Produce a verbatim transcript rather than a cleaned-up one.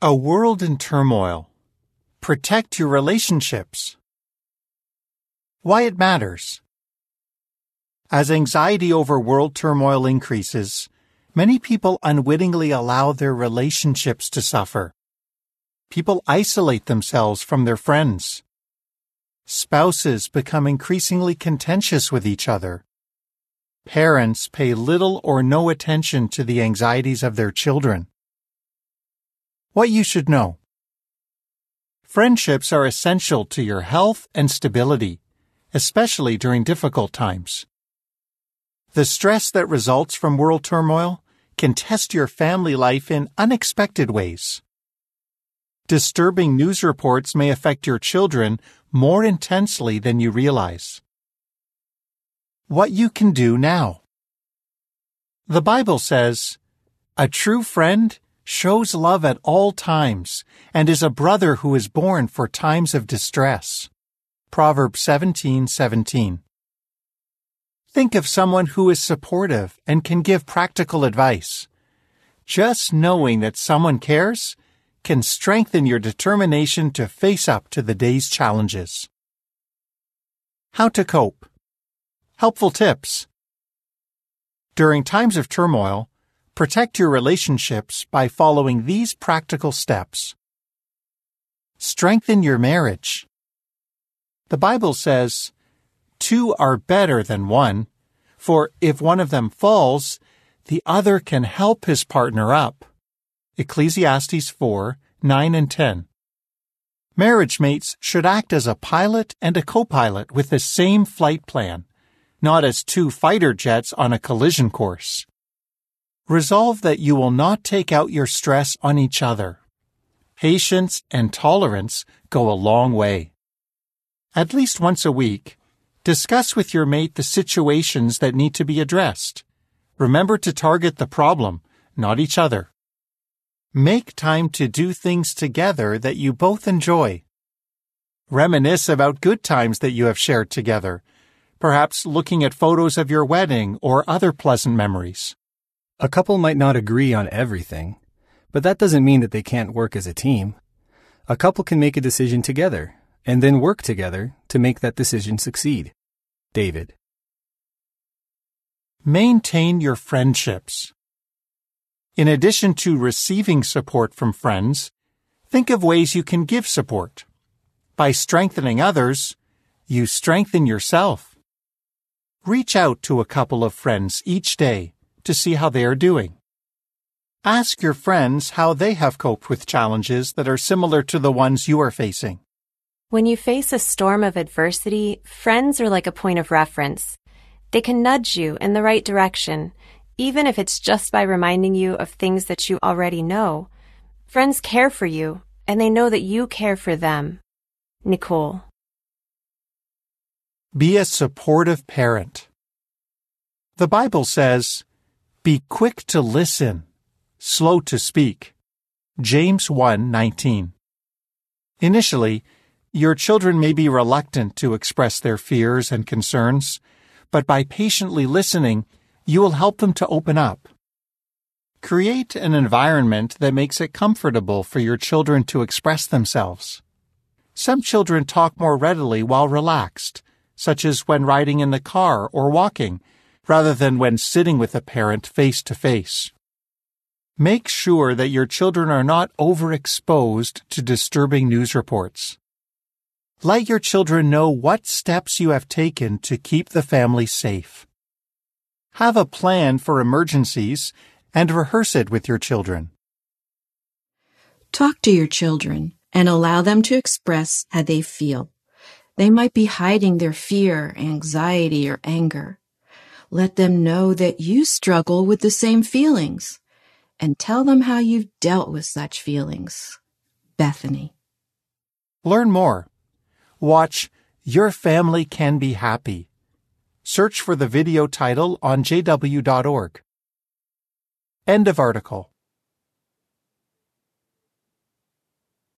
A world in turmoil. Protect your relationships. Why it matters. As anxiety over world turmoil increases, many people unwittingly allow their relationships to suffer. People isolate themselves from their friends. Spouses become increasingly contentious with each other. Parents pay little or no attention to the anxieties of their children. What you should know. Friendships are essential to your health and stability, especially during difficult times. The stress that results from world turmoil can test your family life in unexpected ways. Disturbing news reports may affect your children more intensely than you realize. What you can do now. The Bible says, "A true friend shows love at all times and is a brother who is born for times of distress." Proverbs seventeen seventeen. Think of someone who is supportive and can give practical advice. Just knowing that someone cares can strengthen your determination to face up to the day's challenges. How to cope. Helpful tips. During times of turmoil, protect your relationships by following these practical steps. Strengthen your marriage. The Bible says, "Two are better than one, for if one of them falls, the other can help his partner up." Ecclesiastes four, nine and ten. Marriage mates should act as a pilot and a co-pilot with the same flight plan, not as two fighter jets on a collision course. Resolve that you will not take out your stress on each other. Patience and tolerance go a long way. At least once a week, discuss with your mate the situations that need to be addressed. Remember to target the problem, not each other. Make time to do things together that you both enjoy. Reminisce about good times that you have shared together, perhaps looking at photos of your wedding or other pleasant memories. A couple might not agree on everything, but that doesn't mean that they can't work as a team. A couple can make a decision together, and then work together to make that decision succeed. David. Maintain your friendships. In addition to receiving support from friends, think of ways you can give support. By strengthening others, you strengthen yourself. Reach out to a couple of friends each day to see how they are doing. Ask your friends how they have coped with challenges that are similar to the ones you are facing. When you face a storm of adversity, friends are like a point of reference. They can nudge you in the right direction, even if it's just by reminding you of things that you already know. Friends care for you, and they know that you care for them. Nicole. Be a supportive parent. The Bible says, "Be quick to listen, slow to speak." James one nineteen. Initially, your children may be reluctant to express their fears and concerns, but by patiently listening, you will help them to open up. Create an environment that makes it comfortable for your children to express themselves. Some children talk more readily while relaxed, such as when riding in the car or walking, rather than when sitting with a parent face to face. Make sure that your children are not overexposed to disturbing news reports. Let your children know what steps you have taken to keep the family safe. Have a plan for emergencies and rehearse it with your children. Talk to your children and allow them to express how they feel. They might be hiding their fear, anxiety, or anger. Let them know that you struggle with the same feelings, and tell them how you've dealt with such feelings. Bethany. Learn more. Watch Your Family Can Be Happy. Search for the video title on j w dot org. End of article.